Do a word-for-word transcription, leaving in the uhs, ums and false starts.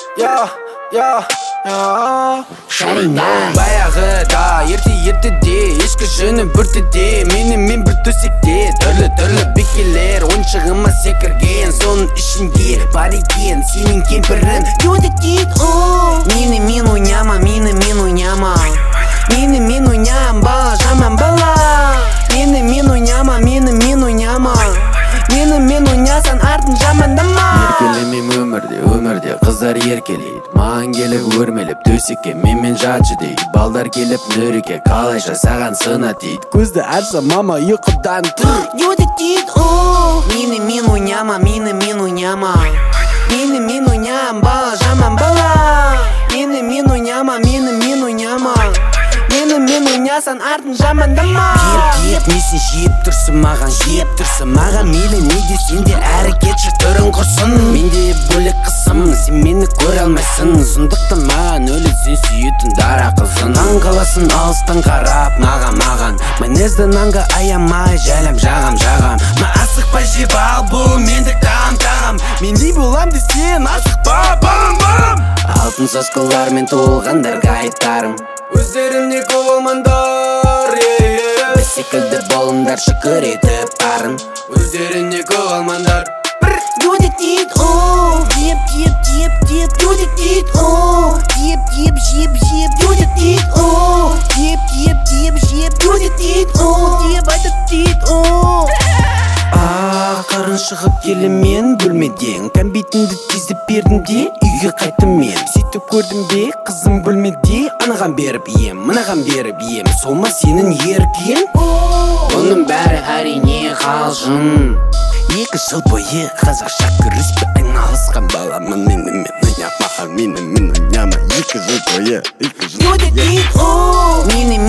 Я, я, я Шарина Баяғыда ерте-ертеде ешкі жүні бүртеде Мені мен бір төсекте түрлі-түрлі бекелер ойыншығыма секірген соның ішінде бар екен сенің кемпірің Юдетит, о Мені мен ойнама, мені мен ойнама Мені мен ойнам, бала жаман бала Мені мен ойнама, мені мен ойнама Мені мен ойнасан артын жамандама Еркелемем өмірде, өмірде қыздар еркелейді Маған келіп өрмелеп төсекке менмен жатшы дейді Балдар келіп нүреке қалайша саған сына дейді Көзді ашса мама ұйқыдан тұр Юді дейді о Мені мен ойнама, мені мен ойнама Мені мен ойнам, бала жаман бала Мені мен ойнама, мені мен ойнама Мені мен ойнасан артын жамандама Кеп-кеп несін жеп тұрсын маған жеп тұрсын Маған мейлі не десен де әрекетші түрін құрсын Менде бөлек қысым сен мені көре алмайсың Сұмдықты маған өлі сен сүйетін дара қызын Таң қаласын алыстан қарап маған маған Мінезді нанға аямай жайлам жағам жағам Ма асықпай жеп ал бұл мендік тағам тағам Мендей болам десен асықпа бам бам Алтын соскалармен толғандарға айтарым Өздеріне көп алмандар Біз секілді болыңдар шүкір етіп барын Өздеріне көп алмандар Юдетит, о Деп, деп, деп, деп Юдетит, о Деп, деп, жеп, жеп Юдетит, о Деп, деп, деп, жеп Юдетит, о Деп айтып дейт, о Ақырын шығып келем мен бөлмеден Кәмбетімді тездеп бердім де үйге қайттым мен Сөйтіп көрдім бе қызым бөлмеде Анаған беріп ем, мынаған беріп ем Сол ма сенің еркең? Бұның бәрі әрине қалжың Екі жыл бойы қазақша күреспе айналысқан баламын Мені мен ойнама, мені мен ойнама Екі жыл бойы, екі жыл бойы Мені